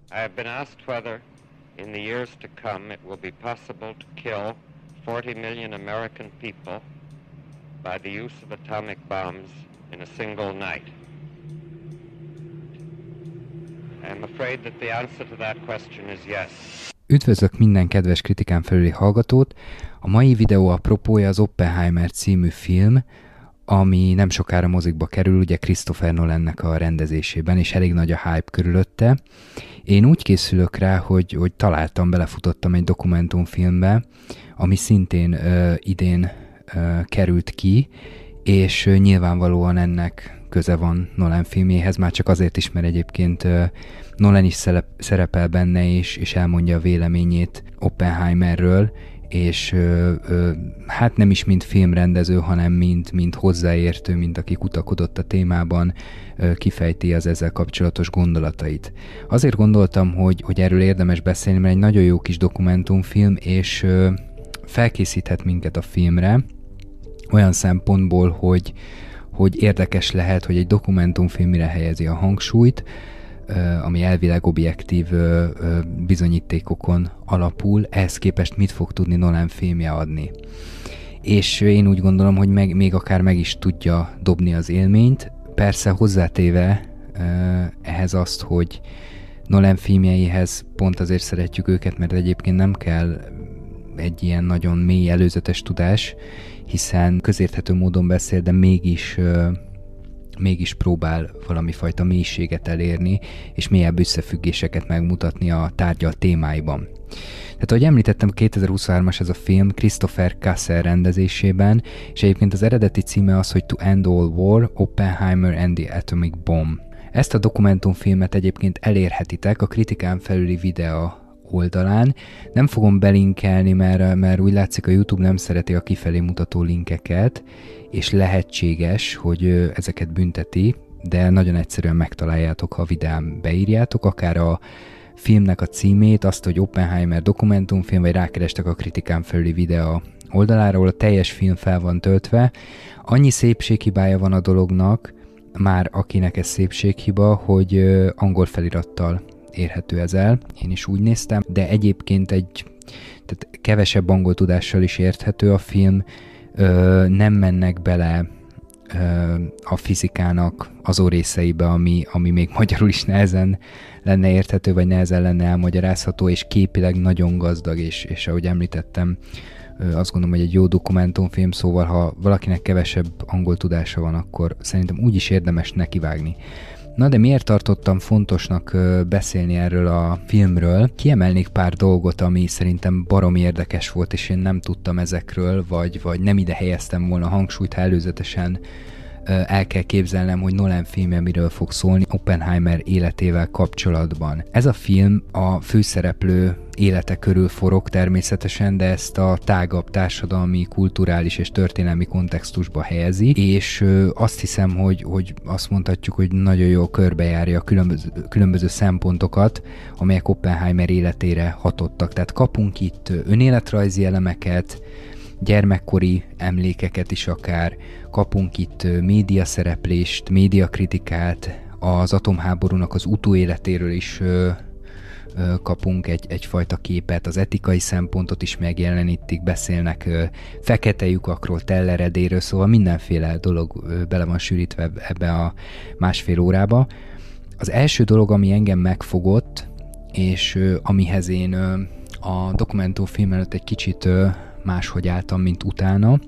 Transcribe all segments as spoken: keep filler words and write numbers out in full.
I have been asked whether in the years to come it will be possible to kill forty million American people by the use of atomic bombs in a single night. I'm afraid that the answer to that question is yes. Üdvözlök minden kedves kritikán felüli hallgatót! A mai videó apropója az Oppenheimer című film, ami nem sokára mozikba kerül, ugye Christopher Nolannek a rendezésében, és elég nagy a hype körülötte. Én úgy készülök rá, hogy, hogy találtam, belefutottam egy dokumentumfilmbe, ami szintén ö, idén ö, került ki, és ö, nyilvánvalóan ennek köze van Nolan filmjéhez, már csak azért is, mert egyébként ö, Nolan is szerepel benne, és, és elmondja a véleményét Oppenheimerről, és ö, ö, hát nem is mint filmrendező, hanem mint, mint hozzáértő, mint aki kutakodott a témában, ö, kifejti az ezzel kapcsolatos gondolatait. Azért gondoltam, hogy, hogy erről érdemes beszélni, mert egy nagyon jó kis dokumentumfilm, és ö, felkészíthet minket a filmre, olyan szempontból, hogy, hogy érdekes lehet, hogy egy dokumentumfilm mire helyezi a hangsúlyt, ami elvileg objektív bizonyítékokon alapul, ehhez képest mit fog tudni Nolan filmje adni. És én úgy gondolom, hogy meg, még akár meg is tudja dobni az élményt, persze hozzátéve ehhez azt, hogy Nolan filmjeihez pont azért szeretjük őket, mert egyébként nem kell egy ilyen nagyon mély előzetes tudás, hiszen közérthető módon beszél, de mégis mégis próbál valami fajta mélységet elérni, és mélyebb összefüggéseket megmutatni a tárgyal témáiban. Tehát, ahogy említettem, kétezer-huszonhármas ez a film Christopher Cassel rendezésében, és egyébként az eredeti címe az, hogy To End All War, Oppenheimer and the Atomic Bomb. Ezt a dokumentumfilmet egyébként elérhetitek a kritikán felüli videó oldalán. Nem fogom belinkelni, mert, mert úgy látszik, a YouTube nem szereti a kifelé mutató linkeket, és lehetséges, hogy ezeket bünteti, de nagyon egyszerűen megtaláljátok, ha a videón beírjátok, akár a filmnek a címét, azt, hogy Oppenheimer dokumentumfilm, vagy rákerestek a kritikán felüli videó oldaláról, a teljes film fel van töltve. Annyi szépséghibája van a dolognak, már akinek ez szépséghiba, hogy angol felirattal érhető ez el, én is úgy néztem, de egyébként egy tehát kevesebb angol tudással is érthető a film, ö, nem mennek bele ö, a fizikának azon részeibe, ami, ami még magyarul is nehezen lenne érthető, vagy nehezen lenne elmagyarázható, és képileg nagyon gazdag, és, és ahogy említettem, ö, azt gondolom, hogy egy jó dokumentumfilm, szóval ha valakinek kevesebb angol tudása van, akkor szerintem úgyis érdemes nekivágni. Na de miért tartottam fontosnak beszélni erről a filmről? Kiemelnék pár dolgot, ami szerintem baromi érdekes volt, és én nem tudtam ezekről, vagy, vagy nem ide helyeztem volna hangsúlyt, ha előzetesen el kell képzelnem, hogy Nolan filmje miről fog szólni Oppenheimer életével kapcsolatban. Ez a film a főszereplő élete körül forog természetesen, de ezt a tágabb társadalmi, kulturális és történelmi kontextusba helyezi, és azt hiszem, hogy, hogy azt mondhatjuk, hogy nagyon jól körbejárja a különböző, különböző szempontokat, amelyek Oppenheimer életére hatottak. Tehát kapunk itt önéletrajzi elemeket, gyermekkori emlékeket is akár, kapunk itt médiaszereplést, médiakritikát, az atomháborúnak az utóéletéről is ö, ö, kapunk egy, egyfajta képet, az etikai szempontot is megjelenítik, beszélnek ö, fekete lyukakról, telleredéről, szóval mindenféle dolog ö, bele van sűrítve ebbe a másfél órába. Az első dolog, ami engem megfogott, és ö, amihez én ö, a dokumentumfilm előtt egy kicsit ö, máshogy álltam, mint utána.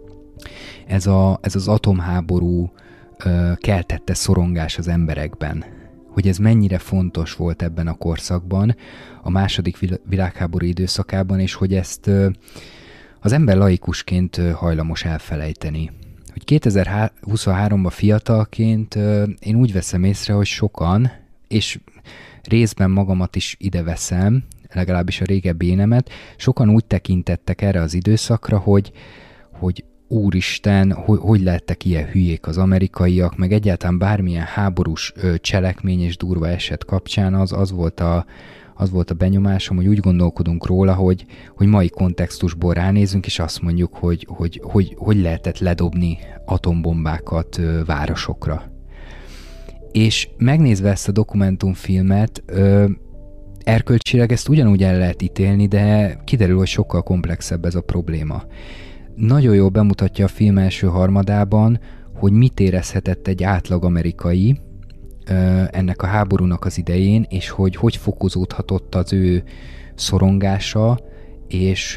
Ez, a, ez az atomháború ö, keltette szorongás az emberekben. Hogy ez mennyire fontos volt ebben a korszakban, a második világháború időszakában, és hogy ezt ö, az ember laikusként ö, hajlamos elfelejteni. Hogy kétezer-huszonháromban fiatalként ö, én úgy veszem észre, hogy sokan, és részben magamat is ide veszem, legalábbis a régebbi énemet, sokan úgy tekintettek erre az időszakra, hogy, hogy úristen, hogy, hogy lehettek ilyen hülyék az amerikaiak, meg egyáltalán bármilyen háborús ö, cselekmény és durva eset kapcsán az, az, volt a, az volt a benyomásom, hogy úgy gondolkodunk róla, hogy, hogy mai kontextusból ránézünk, és azt mondjuk, hogy hogy, hogy, hogy lehetett ledobni atombombákat ö, városokra. És megnézve ezt a dokumentumfilmet, ö, erkölcsileg ezt ugyanúgy el lehet ítélni, de kiderül, hogy sokkal komplexebb ez a probléma. Nagyon jól bemutatja a film első harmadában, hogy mit érezhetett egy átlag amerikai ennek a háborúnak az idején, és hogy hogy fokozódhatott az ő szorongása, és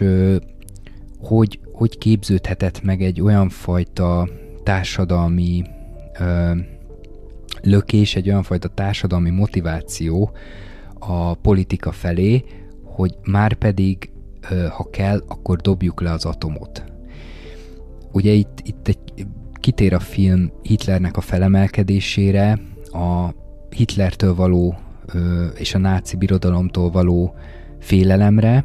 hogy, hogy képződhetett meg egy olyan fajta társadalmi ö, lökés, egy olyan fajta társadalmi motiváció a politika felé, hogy már pedig, ö, ha kell, akkor dobjuk le az atomot. Ugye itt, itt egy, kitér a film Hitlernek a felemelkedésére, a Hitlertől való ö, és a náci birodalomtól való félelemre,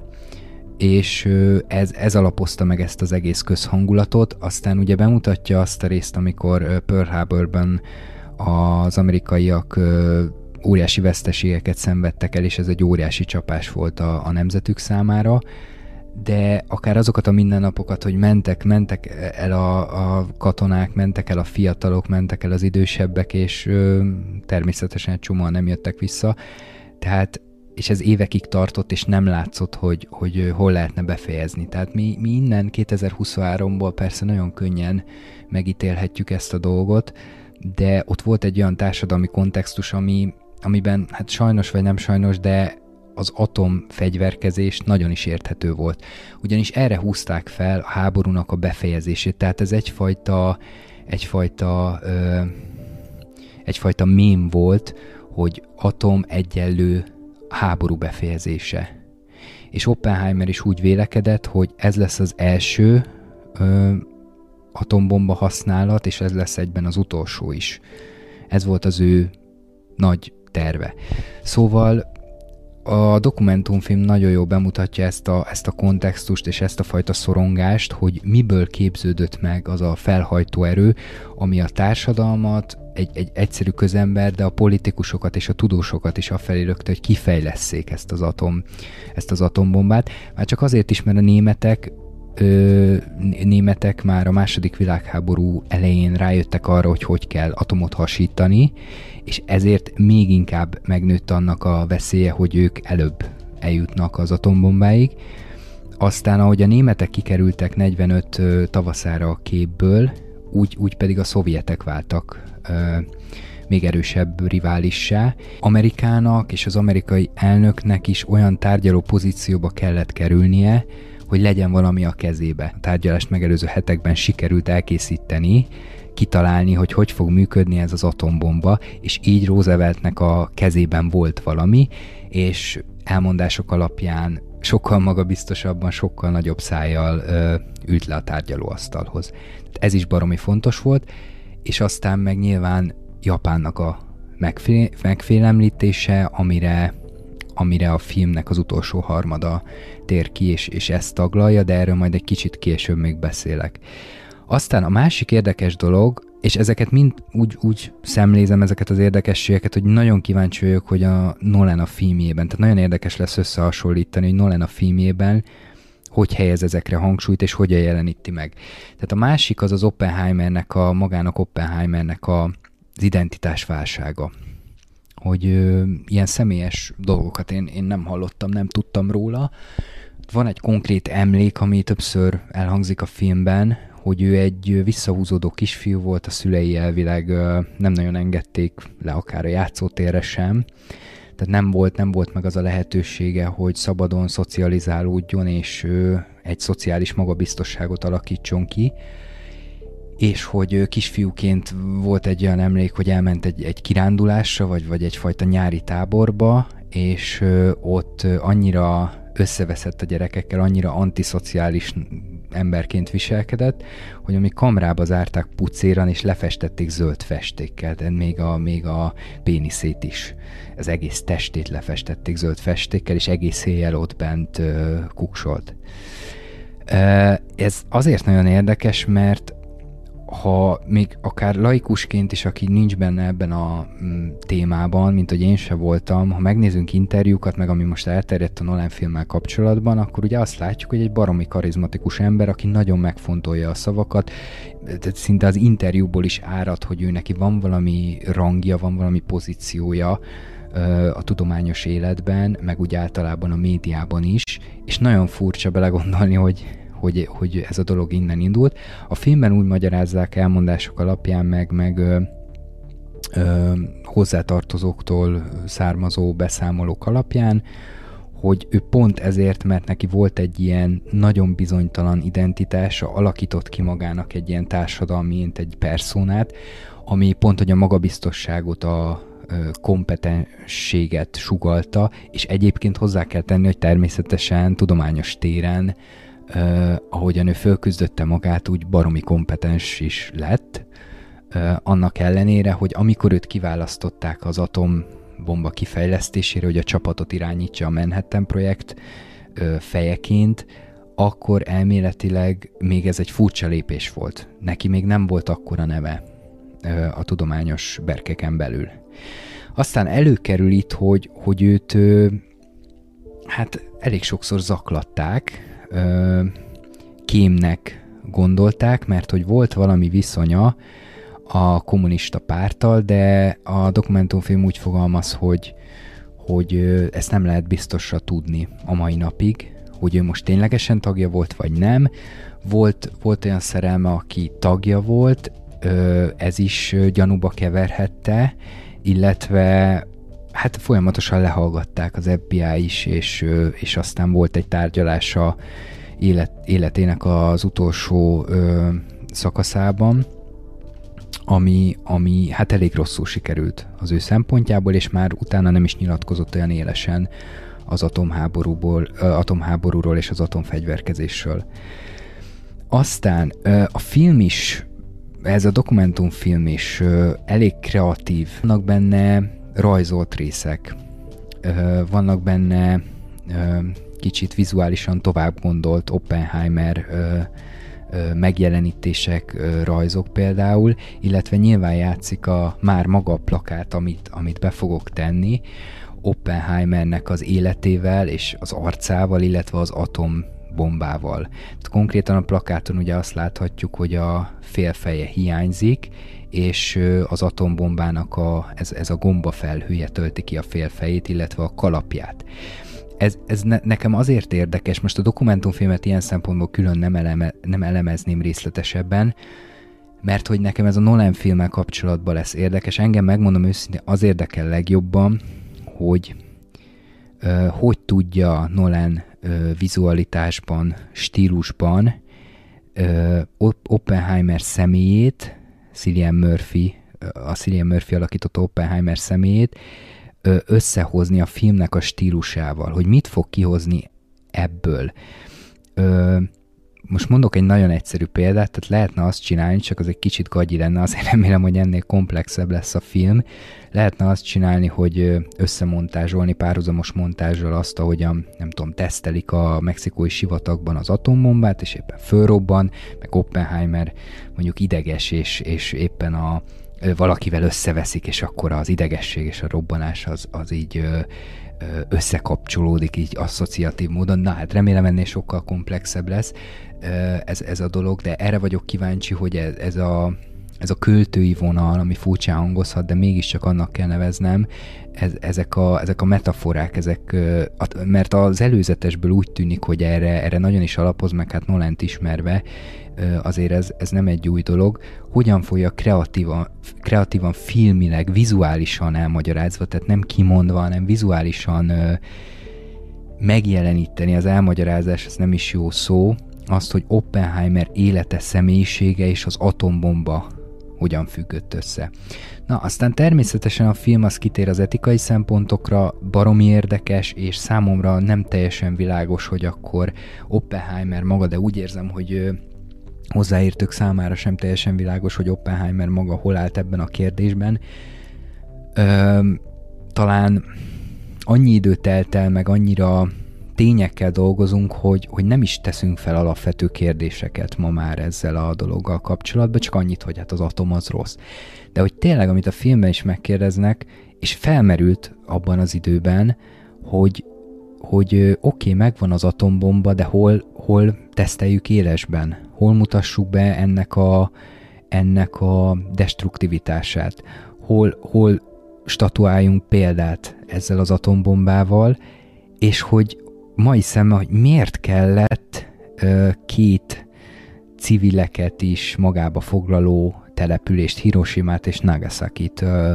és ez, ez alapozta meg ezt az egész közhangulatot. Aztán ugye bemutatja azt a részt, amikor Pearl Harborban az amerikaiak óriási veszteségeket szenvedtek el, és ez egy óriási csapás volt a, a nemzetük számára, de akár azokat a mindennapokat, hogy mentek, mentek el a, a katonák, mentek el a fiatalok, mentek el az idősebbek, és ö, természetesen csomóan nem jöttek vissza, tehát és ez évekig tartott, és nem látszott, hogy, hogy hol lehetne befejezni. Tehát mi, mi innen kétezer-huszonháromból persze nagyon könnyen megítélhetjük ezt a dolgot, de ott volt egy olyan társadalmi kontextus, ami, amiben, hát sajnos vagy nem sajnos, de az atomfegyverkezés nagyon is érthető volt. Ugyanis erre húzták fel a háborúnak a befejezését, tehát ez egyfajta, egyfajta, ö, egyfajta mém volt, hogy atom egyenlő háború befejezése. És Oppenheimer is úgy vélekedett, hogy ez lesz az első ö, atombomba használat, és ez lesz egyben az utolsó is. Ez volt az ő nagy terve. Szóval a dokumentumfilm nagyon jól bemutatja ezt a, ezt a kontextust és ezt a fajta szorongást, hogy miből képződött meg az a felhajtó erő, ami a társadalmat, egy, egy egyszerű közember, de a politikusokat és a tudósokat is afelé lökte, hogy kifejlesszék ezt az, atom, ezt az atombombát. Már csak azért is, mert a németek Ö, németek már a második világháború elején rájöttek arra, hogy hogy kell atomot hasítani, és ezért még inkább megnőtt annak a veszélye, hogy ők előbb eljutnak az atombombáig. Aztán, ahogy a németek kikerültek negyvenöt ö, tavaszára a képből, úgy, úgy pedig a szovjetek váltak ö, még erősebb riválissá. Amerikának és az amerikai elnöknek is olyan tárgyaló pozícióba kellett kerülnie, hogy legyen valami a kezébe. A tárgyalást megelőző hetekben sikerült elkészíteni, kitalálni, hogy hogy fog működni ez az atombomba, és így Rooseveltnek a kezében volt valami, és elmondások alapján sokkal magabiztosabban, sokkal nagyobb szájjal ö, ült le a tárgyalóasztalhoz. Ez is baromi fontos volt, és aztán meg nyilván Japánnak a megfé- megfélemlítése, amire amire a filmnek az utolsó harmada tér ki, és, és ezt taglalja, de erről majd egy kicsit később még beszélek. Aztán a másik érdekes dolog, és ezeket mind úgy, úgy szemlézem, ezeket az érdekességeket, hogy nagyon kíváncsi vagyok, hogy a Nolan a filmjében, tehát nagyon érdekes lesz összehasonlítani, hogy Nolan a filmjében hogy helyez ezekre hangsúlyt, és hogyan jeleníti meg. Tehát a másik az az Oppenheimernek, a magának Oppenheimernek a, az identitásválsága. Hogy ö, ilyen személyes dolgokat én, én nem hallottam, nem tudtam róla. Van egy konkrét emlék, ami többször elhangzik a filmben, hogy ő egy visszahúzódó kisfiú volt, a szülei elvileg ö, nem nagyon engedték le akár a játszótérre sem. Tehát nem volt, nem volt meg az a lehetősége, hogy szabadon szocializálódjon, és ö, egy szociális magabiztosságot alakítson ki. És hogy kisfiúként volt egy olyan emlék, hogy elment egy, egy kirándulásra, vagy, vagy egyfajta nyári táborba, és ott annyira összeveszett a gyerekekkel, annyira antiszociális emberként viselkedett, hogy amíg kamrába zárták pucéran, és lefestették zöld festékkel, de még a, még a péniszét is, az egész testét lefestették zöld festékkel, és egész éjjel ott bent uh, kuksolt. Uh, ez azért nagyon érdekes, mert ha még akár laikusként is, aki nincs benne ebben a mm, témában, mint hogy én se voltam, ha megnézünk interjúkat, meg ami most elterjedt a Nolan filmmel kapcsolatban, akkor ugye azt látjuk, hogy egy baromi karizmatikus ember, aki nagyon megfontolja a szavakat, tehát szinte az interjúból is árad, hogy ő neki van valami rangja, van valami pozíciója a tudományos életben, meg úgy általában a médiában is, és nagyon furcsa belegondolni, hogy, hogy, hogy ez a dolog innen indult. A filmben úgy magyarázzák elmondások alapján, meg, meg ö, ö, hozzátartozóktól származó beszámolók alapján, hogy ő pont ezért, mert neki volt egy ilyen nagyon bizonytalan identitása, alakított ki magának egy ilyen társadalmi, egy perszónát, ami pont, hogy a magabiztosságot, a kompetensséget sugallta, és egyébként hozzá kell tenni, hogy természetesen tudományos téren, eh, ahogyan ő fölküzdötte magát, úgy baromi kompetens is lett, eh, annak ellenére, hogy amikor őt kiválasztották az atombomba kifejlesztésére, hogy a csapatot irányítsa a Manhattan projekt eh, fejeként, akkor elméletileg még ez egy furcsa lépés volt. Neki még nem volt akkora neve eh, a tudományos berkeken belül. Aztán előkerül itt, hogy, hogy őt ö, hát elég sokszor zaklatták, ö, kémnek gondolták, mert hogy volt valami viszonya a kommunista párttal, de a dokumentumfilm úgy fogalmaz, hogy, hogy ö, ezt nem lehet biztosra tudni a mai napig, hogy ő most ténylegesen tagja volt, vagy nem. Volt, volt olyan szerelme, aki tagja volt, ö, ez is ö, gyanúba keverhette, illetve hát folyamatosan lehallgatták az ef bé i is, és, és aztán volt egy tárgyalása élet, életének az utolsó ö, szakaszában, ami, ami hát elég rosszul sikerült az ő szempontjából, és már utána nem is nyilatkozott olyan élesen az atomháborúból, ö, atomháborúról és az atomfegyverkezésről. Aztán ö, a film is, ez a dokumentumfilm is ö, elég kreatív. Vannak benne rajzolt részek, ö, vannak benne ö, kicsit vizuálisan tovább gondolt Oppenheimer ö, ö, megjelenítések, ö, rajzok például, illetve nyilván játszik a már maga a plakát, amit, amit be fogok tenni, Oppenheimernek az életével és az arcával, illetve az atom bombával. Konkrétan a plakáton ugye azt láthatjuk, hogy a félfeje hiányzik, és az atombombának a, ez, ez a gombafelhője tölti ki a félfejét, illetve a kalapját. Ez, ez ne, nekem azért érdekes, most a dokumentumfilmet ilyen szempontból külön nem, eleme, nem elemezném részletesebben, mert hogy nekem ez a Nolan filmmel kapcsolatban lesz érdekes. Engem, megmondom őszintén, az érdekel legjobban, hogy uh, hogy tudja Nolan uh, vizualitásban, stílusban uh, Oppenheimer személyét, Cillian Murphy, a Cillian Murphy alakított Oppenheimer személyét uh, összehozni a filmnek a stílusával, hogy mit fog kihozni ebből. Uh, Most mondok egy nagyon egyszerű példát, tehát lehetne azt csinálni, csak az egy kicsit gagyi lenne, azért remélem, hogy ennél komplexebb lesz a film. Lehetne azt csinálni, hogy összemontázsolni párhuzamos montázsal azt, ahogyan, nem tudom, tesztelik a mexikói sivatagban az atombombát, és éppen fölrobban, meg Oppenheimer mondjuk ideges, és, és éppen a, valakivel összeveszik, és akkor az idegesség és a robbanás az, az így összekapcsolódik így asszociatív módon. Na hát remélem ennél sokkal komplexebb lesz ez, ez a dolog, de erre vagyok kíváncsi, hogy ez, ez, a, ez a költői vonal, ami furcsán hangozhat, de mégiscsak annak kell neveznem, ez, ezek, a, ezek a metaforák, ezek, mert az előzetesből úgy tűnik, hogy erre, erre nagyon is alapoz, meg hát Nolent ismerve, azért ez, ez nem egy új dolog. Hogyan fogja kreatívan, kreatívan filmileg, vizuálisan elmagyarázva, tehát nem kimondva, hanem vizuálisan ö, megjeleníteni az elmagyarázás, ez nem is jó szó, azt, hogy Oppenheimer élete, személyisége és az atombomba hogyan függött össze. Na, aztán természetesen a film az kitér az etikai szempontokra, baromi érdekes, és számomra nem teljesen világos, hogy akkor Oppenheimer maga, de úgy érzem, hogy hozzáértők számára sem teljesen világos, hogy Oppenheimer maga hol állt ebben a kérdésben. Ö, talán annyi idő telt el, meg annyira tényekkel dolgozunk, hogy, hogy nem is teszünk fel alapvető kérdéseket ma már ezzel a dologgal kapcsolatban, csak annyit, hogy hát az atom az rossz. De hogy tényleg, amit a filmben is megkérdeznek, és felmerült abban az időben, hogy hogy oké, okay, megvan az atombomba, de hol, hol teszteljük élesben? Hol mutassuk be ennek a, ennek a destruktivitását? Hol, hol statuáljunk példát ezzel az atombombával, és hogy mai szemmel, hogy miért kellett ö, két civileket is magába foglaló települést, Hiroshimát és Nagasakit ö,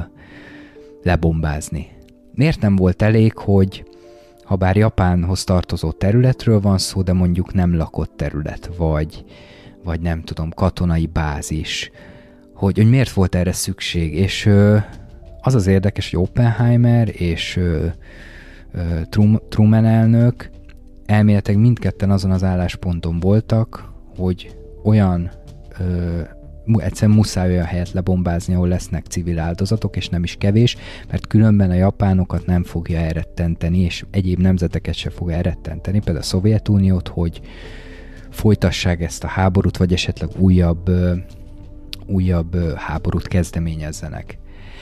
lebombázni. Miért nem volt elég, hogy ha bár Japánhoz tartozó területről van szó, de mondjuk nem lakott terület, vagy, vagy nem tudom, katonai bázis, hogy, hogy miért volt erre szükség, és ö, az az érdekes, hogy Oppenheimer és ö, ö, Truman elnök elméletileg mindketten azon az állásponton voltak, hogy olyan ö, egyszerűen muszáj olyan helyet lebombázni, ahol lesznek civil áldozatok, és nem is kevés, mert különben a japánokat nem fogja elrettenteni, és egyéb nemzeteket se fog elrettenteni, például a Szovjetuniót, hogy folytassák ezt a háborút, vagy esetleg újabb, ö, újabb ö, háborút kezdeményezzenek.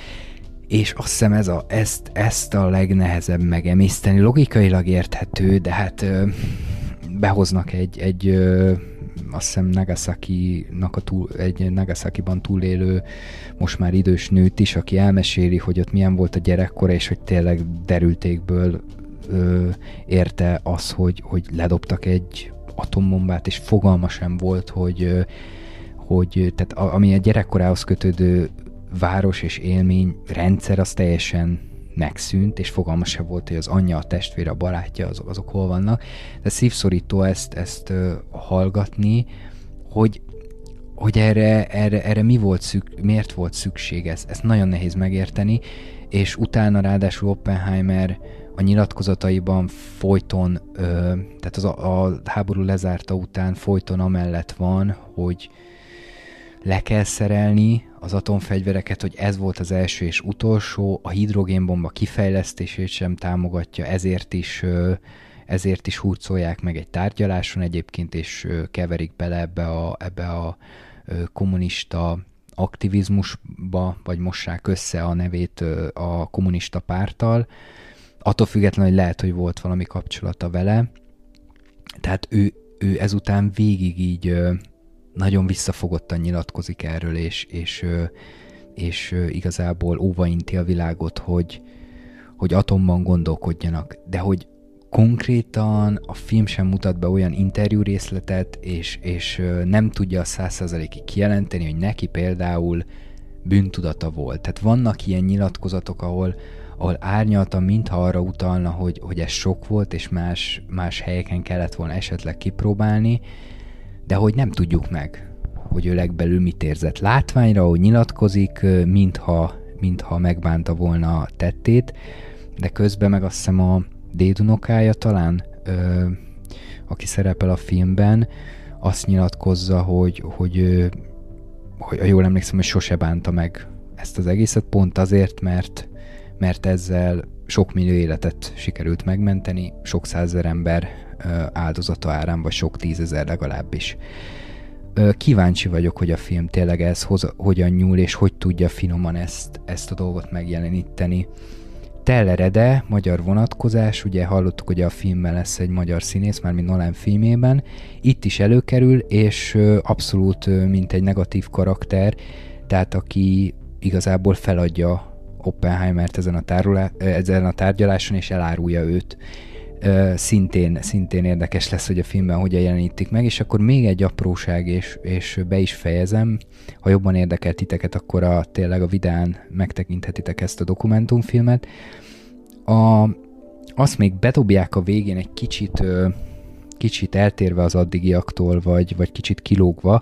És azt hiszem ez a, ezt, ezt a legnehezebb megemészteni. Logikailag érthető, de hát ö, behoznak egy, egy ö, azt hiszem Nagasaki-nak a túl, egy Nagasakiban túlélő, most már idős nőt is, aki elmeséli, hogy ott milyen volt a gyerekkora, és hogy tényleg derültékből ö, érte az, hogy, hogy ledobtak egy atombombát, és fogalma sem volt, hogy, ö, hogy tehát ami a gyerekkorához kötődő város és élmény rendszer, az teljesen megszűnt, és fogalma sem volt, hogy az anyja, a testvére, a barátja, azok, azok hol vannak. De szívszorító ezt, ezt uh, hallgatni, hogy, hogy erre, erre, erre mi volt szük, miért volt szükség, ez, ezt nagyon nehéz megérteni, és utána ráadásul Oppenheimer a nyilatkozataiban folyton, uh, tehát az a, a háború lezárta után folyton amellett van, hogy le kell szerelni az atomfegyvereket, hogy ez volt az első és utolsó, a hidrogénbomba kifejlesztését sem támogatja, ezért is, ezért is hurcolják meg egy tárgyaláson egyébként, és keverik bele ebbe a, ebbe a kommunista aktivizmusba, vagy mossák össze a nevét a kommunista párttal. Attól függetlenül, hogy lehet, hogy volt valami kapcsolata vele. Tehát ő, ő ezután végig így nagyon visszafogottan nyilatkozik erről, és, és, és igazából óvainti a világot, hogy, hogy atomban gondolkodjanak. De hogy konkrétan a film sem mutat be olyan interjú részletet, és, és nem tudja a száz százalékig kijelenteni, hogy neki például bűntudata volt. Tehát vannak ilyen nyilatkozatok, ahol, ahol árnyaltan mintha arra utalna, hogy, hogy ez sok volt, és más, más helyeken kellett volna esetleg kipróbálni, de hogy nem tudjuk meg, hogy ő legbelül mit érzett. Látványra, hogy nyilatkozik, mintha, mintha megbánta volna a tettét, de közben meg azt hiszem a dédunokája talán, ö, aki szerepel a filmben, azt nyilatkozza, hogy, hogy, hogy, hogy jól emlékszem, hogy sose bánta meg ezt az egészet, pont azért, mert, mert ezzel sok millió életet sikerült megmenteni, sok százezer ember áldozata árán, vagy sok tízezer legalábbis. Kíváncsi vagyok, hogy a film tényleg ez hoz, hogyan nyúl, és hogy tudja finoman ezt, ezt a dolgot megjeleníteni. Teller Ede, magyar vonatkozás, ugye hallottuk, hogy a filmben lesz egy magyar színész, mármint Nolan filmében, itt is előkerül, és abszolút mint egy negatív karakter, tehát aki igazából feladja Oppenheimert ezen a, tárulá, ezen a tárgyaláson, és elárulja őt. Szintén, szintén érdekes lesz, hogy a filmben hogyan jelenítik meg, és akkor még egy apróság, és, és be is fejezem. Ha jobban érdekel titeket, akkor a, tényleg a videán megtekinthetitek ezt a dokumentumfilmet. A, azt még bedobják a végén egy kicsit, kicsit eltérve az addigiaktól, vagy, vagy kicsit kilógva,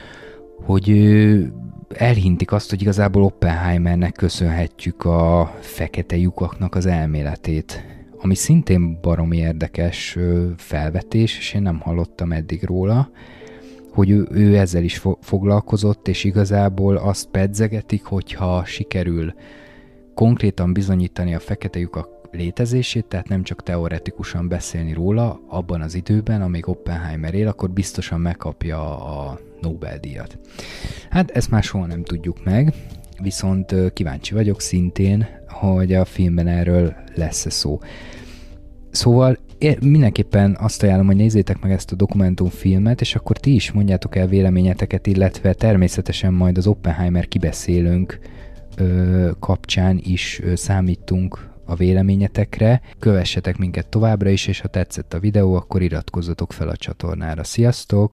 hogy elhintik azt, hogy igazából Oppenheimernek köszönhetjük a fekete lyukaknak az elméletét, ami szintén baromi érdekes felvetés, és én nem hallottam eddig róla, hogy ő, ő ezzel is fo- foglalkozott, és igazából azt pedzegetik, hogyha sikerül konkrétan bizonyítani a fekete lyukak létezését, tehát nem csak teoretikusan beszélni róla abban az időben, amíg Oppenheimer él, akkor biztosan megkapja a Nobel-díjat. Hát ezt már soha nem tudjuk meg, viszont kíváncsi vagyok szintén, hogy a filmben erről lesz-e szó. Szóval én mindenképpen azt ajánlom, hogy nézzétek meg ezt a dokumentumfilmet, és akkor ti is mondjátok el véleményeteket, illetve természetesen majd az Oppenheimer kibeszélőnk ö, kapcsán is ö, számítunk a véleményetekre. Kövessetek minket továbbra is, és ha tetszett a videó, akkor iratkozzatok fel a csatornára. Sziasztok!